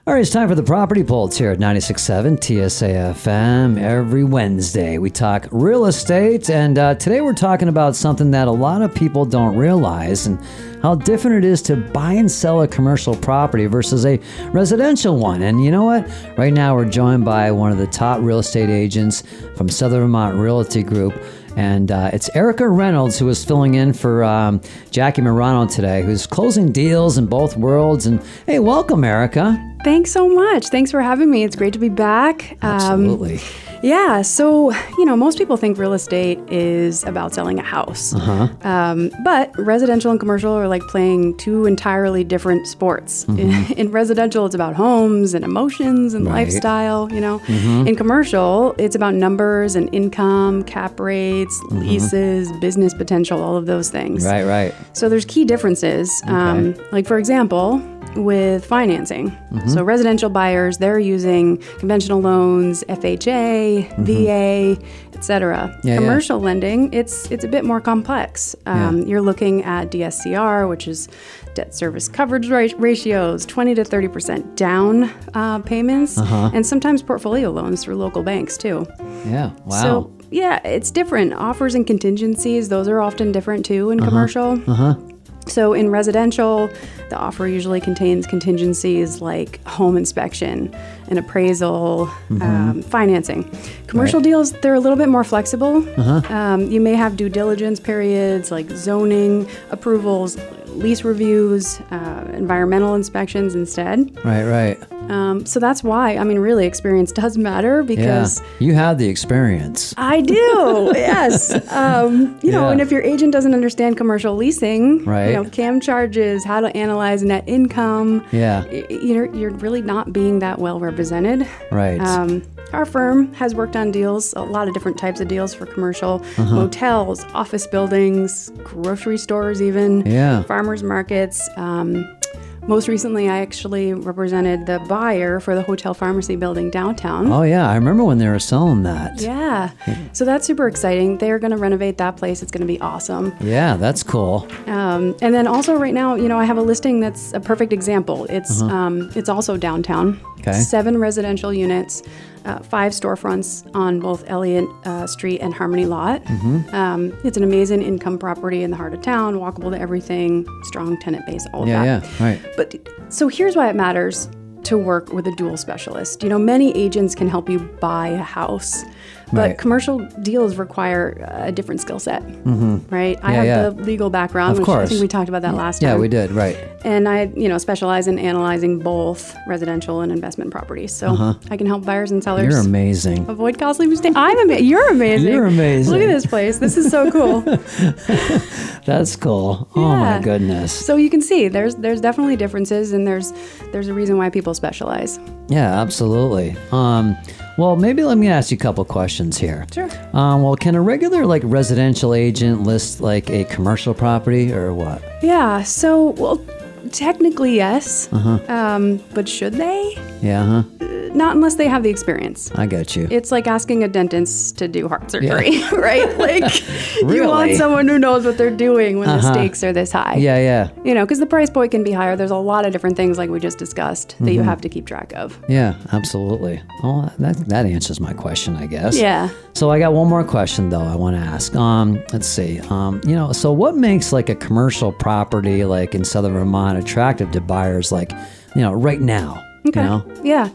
All right, it's time for the Property Pulse here at 96.7 TSA-FM. Every Wednesday, we talk real estate, and today we're talking about something that a lot of people don't realize and how different it is to buy and sell a commercial property versus a residential one. And you know what? Right now, we're joined by one of the top real estate agents from Southern Vermont Realty Group, and it's Erica Reynolds, who is filling in for Jackie Marano today, who's closing deals in both worlds. And hey, welcome, Erica. Thanks so much. Thanks for having me. It's great to be back. Absolutely. Yeah. So, most people think real estate is about selling a house. But residential and commercial are like playing two entirely different sports. In residential, it's about homes and emotions and lifestyle, In commercial, it's about numbers and income, cap rates, leases, business potential, all of those things. Right. So there's key differences. Like, for example, with financing. So residential buyers, they're using conventional loans, FHA, VA, etc. Commercial lending, it's a bit more complex. You're looking at DSCR, which is debt service coverage ratios, 20 to 30% down payments, and sometimes portfolio loans through local banks too. Yeah, wow. So it's different. Offers and contingencies, those are often different too in commercial. So in residential, the offer usually contains contingencies like home inspection, an appraisal, financing. Commercial deals, they're a little bit more flexible. You may have due diligence periods like zoning approvals, lease reviews, environmental inspections instead. Right. So that's why, really, experience does matter because... Yeah, you have the experience. I do, yes. And if your agent doesn't understand commercial leasing, CAM charges, how to analyze net income, you're really not being that well represented. Right. Our firm has worked on deals, a lot of different types of deals for commercial, motels, office buildings, grocery stores even, farmers markets. Most recently, I actually represented the buyer for the Hotel Pharmacy building downtown. Oh, yeah. I remember when they were selling that. Yeah. So that's super exciting. They're going to renovate that place. It's going to be awesome. Yeah, that's cool. And then also right now, I have a listing that's a perfect example. It's also downtown. Okay. 7 residential units, 5 storefronts on both Elliott Street and Harmony Lot. It's an amazing income property in the heart of town, walkable to everything, strong tenant base, all of that. Yeah, right. But so here's why it matters to work with a dual specialist. Many agents can help you buy a house, but commercial deals require a different skill set, right? I have the legal background, which I think we talked about that last time. Yeah, we did, right. And I, specialize in analyzing both residential and investment properties. So I can help buyers and sellers. You're amazing. Avoid costly mistakes. You're amazing. You're amazing. Look at this place. This is so cool. That's cool. Oh my goodness. So you can see there's definitely differences, and there's a reason why people specialize. Yeah, absolutely. Well, maybe let me ask you a couple questions here. Sure. Well, can a regular residential agent list a commercial property or what? Yeah. So, technically yes. But should they? Yeah. Not unless they have the experience. I get you. It's like asking a dentist to do heart surgery, right? Really? You want someone who knows what they're doing when the stakes are this high. Yeah. Because the price point can be higher. There's a lot of different things like we just discussed that you have to keep track of. Yeah, absolutely. Well, that answers my question, I guess. Yeah. So I got one more question though I want to ask. Let's see. So what makes a commercial property in Southern Vermont attractive to buyers right now? Okay. Yeah.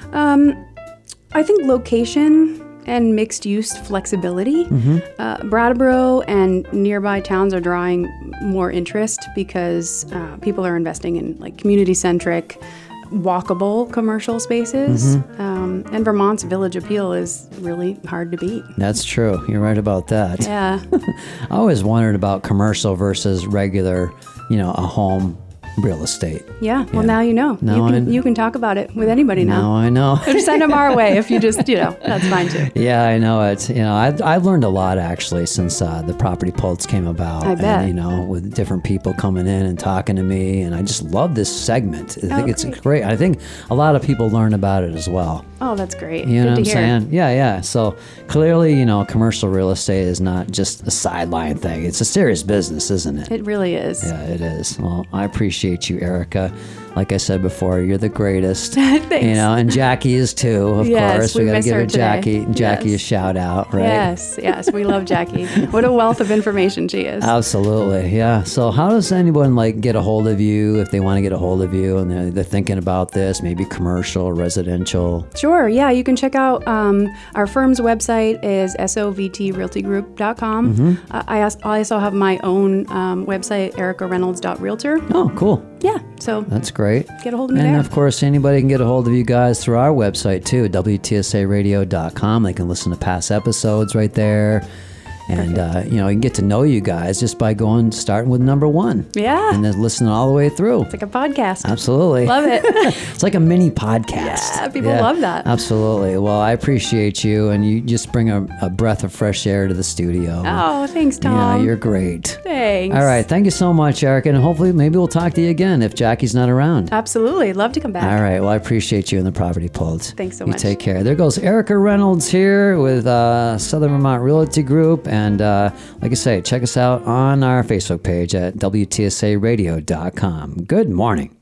I think location and mixed use flexibility. Brattleboro and nearby towns are drawing more interest because people are investing in community centric, walkable commercial spaces. And Vermont's village appeal is really hard to beat. That's true. You're right about that. Yeah. I always wondered about commercial versus regular, a home real estate. Yeah. Well, now you know. You can talk about it with anybody now. Now I know. Or send them our way if you just, that's fine too. Yeah, I know it. I've learned a lot actually since the Property Pulse came about. I bet. And, with different people coming in and talking to me, and I just love this segment. I think it's great. I think a lot of people learn about it as well. Oh, that's great. You know Good what to I'm hear. saying? Yeah. So clearly, commercial real estate is not just a sideline thing. It's a serious business, isn't it? It really is. Yeah, it is. Well, I appreciate you, Erica. like I said before, you're the greatest. Thanks. You know, and Jackie is too, of Yes, course. we got to miss give her Jackie today. a Yes. shout out, right? Yes, we love Jackie. What a wealth of information she is. Absolutely, yeah. So how does anyone like get a hold of you if they want to get a hold of you and they're thinking about this, maybe commercial, residential? Sure, yeah, you can check out our firm's website is sovtrealtygroup.com. I also have my own website, ericareynolds.realtor. Oh, cool. Yeah, so That's great. get a hold of me And there. of course, anybody can get a hold of you guys through our website too, WTSAradio.com. They can listen to past episodes right there. And, you know, you can get to know you guys just by starting with number 1. Yeah. And then listening all the way through. It's like a podcast. Absolutely. Love it. It's like a mini podcast. Yeah, people love that. Absolutely. Well, I appreciate you, and you just bring a breath of fresh air to the studio. Oh, thanks, Tom. Yeah, you're great. Thanks. All right. Thank you so much, Erica, and hopefully maybe we'll talk to you again if Jackie's not around. Absolutely. Love to come back. All right. Well, I appreciate you and the Property Pulse. Thanks so You much. take care. There goes Erica Reynolds here with Southern Vermont Realty Group. And like I say, check us out on our Facebook page at WTSAradio.com. Good morning.